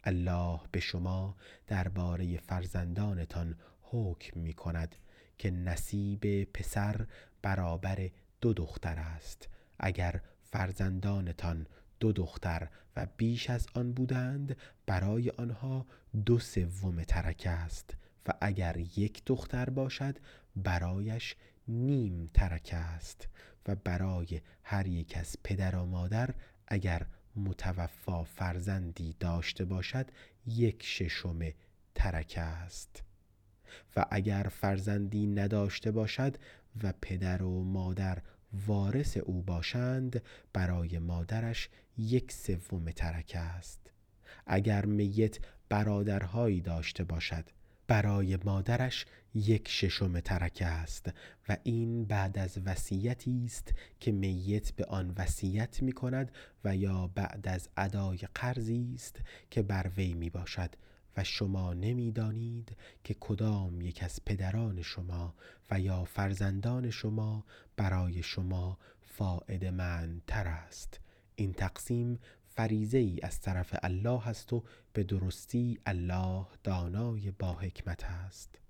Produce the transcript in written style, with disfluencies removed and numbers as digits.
الله به شما درباره فرزندانتان حکم می کند که نصیب پسر برابر 2 دختر است. اگر فرزندانتان 2 دختر و بیش از آن بودند، برای آنها 2/3 ترکه است و اگر 1 دختر باشد برایش نیم ترکه است و برای هر یک از پدر و مادر اگر متوفا فرزندی داشته باشد 1/6 ترکه است. و اگر فرزندی نداشته باشد و پدر و مادر وارث او باشند، برای مادرش 1/3 ترکه است. اگر میت برادرهایی داشته باشد، برای مادرش 1/6 ترکه است و این بعد از وصیتی است که میت به آن وصیت می کند و یا بعد از ادای قرضی است که بر وی می باشد و شما نمی دانید که کدام یک از پدران شما و یا فرزندان شما برای شما فایده مندتر است. این تقسیم فریضه ای از طرف الله است و به درستی الله دانای با حکمت است.